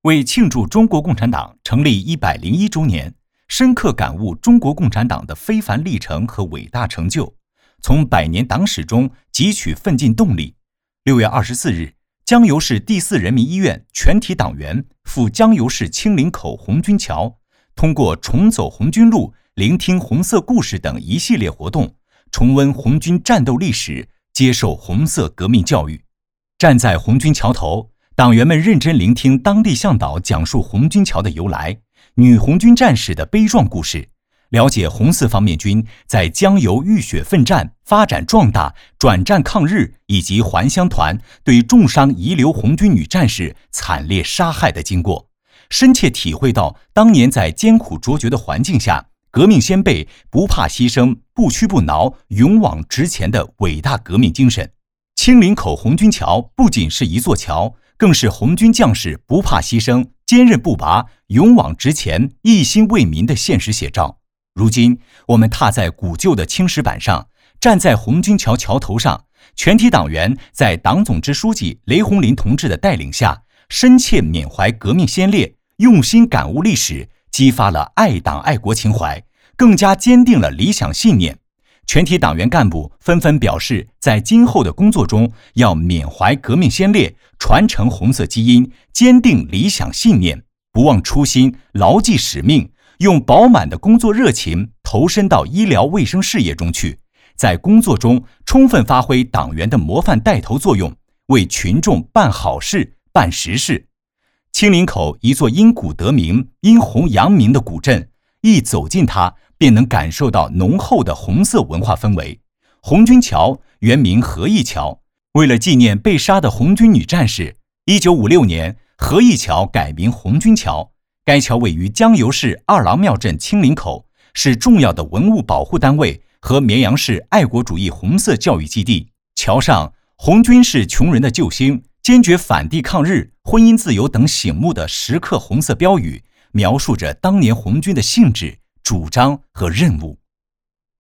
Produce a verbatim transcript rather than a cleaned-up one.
为庆祝中国共产党成立一百零一周年，深刻感悟中国共产党的非凡历程和伟大成就，从百年党史中汲取奋进动力。六月二十四日，江油市第四人民医院全体党员赴江油市青林口红军桥，通过重走红军路、聆听红色故事等一系列活动，重温红军战斗历史，接受红色革命教育。站在红军桥头，党员们认真聆听当地向导讲述红军桥的由来、女红军战士的悲壮故事，了解红四方面军在江油浴血奋战、发展壮大、转战抗日以及还乡团对重伤遗留红军女战士惨烈杀害的经过，深切体会到当年在艰苦卓绝的环境下，革命先辈不怕牺牲、不屈不挠、勇往直前的伟大革命精神。青林口红军桥不仅是一座桥，更是红军将士不怕牺牲、坚韧不拔、勇往直前、一心为民的现实写照。如今，我们踏在古旧的青石板上，站在红军桥桥头上，全体党员在党总支书记雷洪林同志的带领下，深切缅怀革命先烈，用心感悟历史，激发了爱党爱国情怀，更加坚定了理想信念。全体党员干部纷纷表示，在今后的工作中要缅怀革命先烈，传承红色基因，坚定理想信念，不忘初心，牢记使命，用饱满的工作热情投身到医疗卫生事业中去，在工作中充分发挥党员的模范带头作用，为群众办好事、办实事。青林口一座因古得名、因红扬名的古镇，一走进它，便能感受到浓厚的红色文化氛围。红军桥原名和义桥，为了纪念被杀的红军女战士，一九五六年和义桥改名红军桥。该桥位于江油市二郎庙镇青林口，是重要的文物保护单位和绵阳市爱国主义红色教育基地。桥上红军是穷人的救星、坚决反帝抗日、婚姻自由等醒目的时刻红色标语，描述着当年红军的性质、主张和任务。